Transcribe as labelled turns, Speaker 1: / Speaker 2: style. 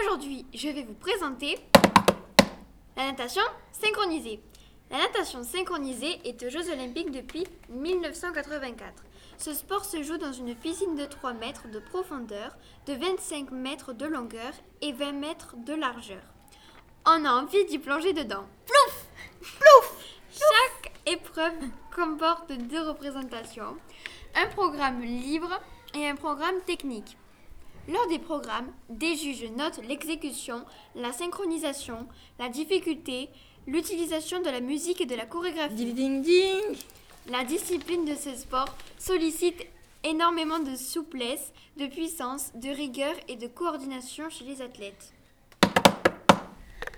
Speaker 1: Aujourd'hui, je vais vous présenter la natation synchronisée. La natation synchronisée est aux Jeux Olympiques depuis 1984. Ce sport se joue dans une piscine de 3 mètres de profondeur, de 25 mètres de longueur et 20 mètres de largeur. On a envie d'y plonger dedans. Plouf! Plouf! Chaque épreuve comporte 2 représentations, un programme libre et un programme technique. Lors des programmes, des juges notent l'exécution, la synchronisation, la difficulté, l'utilisation de la musique et de la chorégraphie.
Speaker 2: Ding ding ding.
Speaker 1: La discipline de ce sport sollicite énormément de souplesse, de puissance, de rigueur et de coordination chez les athlètes.